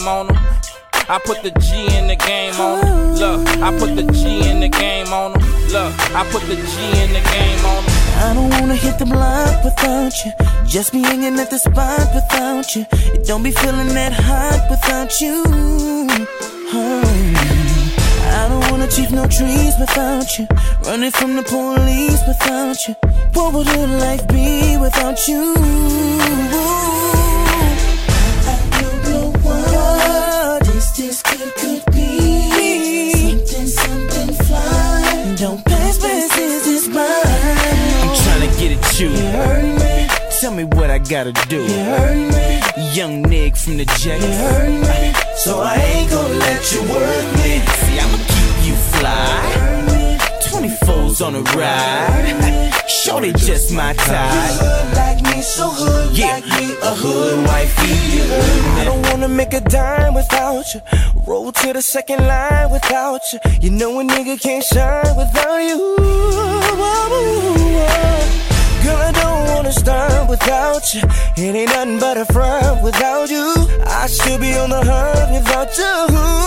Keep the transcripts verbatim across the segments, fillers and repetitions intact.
on them. I put the G in the game on them. Look, I put the G in the game on them. Look, I put the G in the game on them. I don't wanna hit the block without you. Just be hanging at the spot without you. It don't be feeling that hot without you. Oh. I don't wanna chief no trees without you. Running from the police without you. What would your life be without you? This could, could be something, something fly. Don't pass, pass, this is mine. I'm tryna get at you. You heard me. Tell me what I gotta do. You heard me. Young Nick from the Jets. You heard me. So I ain't gonna let you work me. See, I'ma keep you fly. You heard me. twenty-fours on the ride. Shorty just my type. Hood like me, so hood yeah. like me, a hood wifey. I don't wanna make a dime without you. Roll to the second line without you. You know a nigga can't shine without you. Girl, I don't wanna start without you. It ain't nothing but a front without you. I should be on the hunt without you.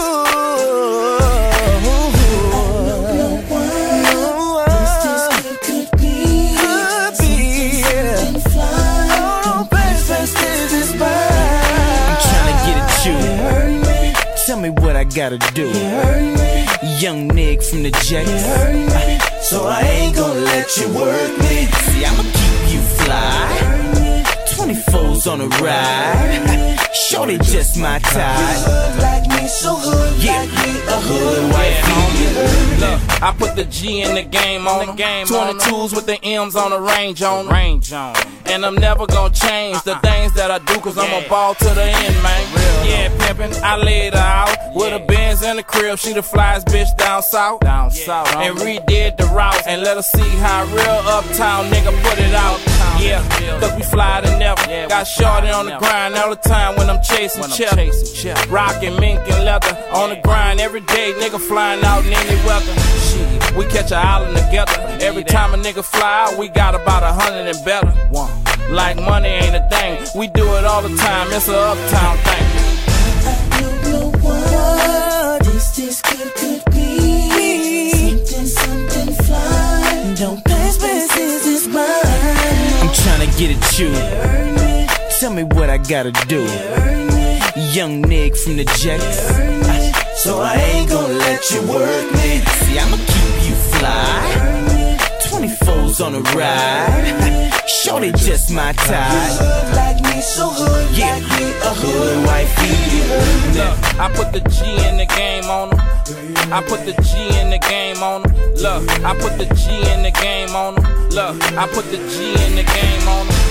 Tell me what I gotta do. You heard me. Young Nick from the Jets. You heard me. So I ain't gonna let you work me. See, I'ma keep you fly. You heard me. twenty-fours on the ride. Shorty just my type. Hood like me, so hood yeah. like me, a hood wifey. Look, I put the G in the game on the game. twenty-twos with the M's on the range on range on. And I'm never gonna change the things that I do, cause I'm a ball to the end, man. Yeah, pimpin', I laid her out with a Benz in the crib. She the flyest bitch down south, down south, and redid the route and let her see how real uptown nigga put it out. Yeah, cause we fly to never. Got shorty on the grind all the time when I'm chasing chip. Rockin' mink and leather on the grind every day. Nigga flying out in any weather. Shit, we catch a island together. Every time a nigga fly out, we got about a hundred and better. One. Like money ain't a thing. We do it all the time. It's a uptown thing. I don't know what this, this could, could be. Something, something fly. Don't pass, pass, this is mine. I'm tryna get at you. You heard me. Tell me what I gotta do. You heard me. Young Nick from the Jets. You heard me. So I ain't gonna let you work me. See, I'ma keep you fly. You heard me. twenty-fours on the ride. Shorty just my type. Hood like me, so hood yeah. like me, a hood wifey. Look, I put the G in the game on them. I put the G in the game on them. Look, I put the G in the game on them. Look, I put the G in the game on them.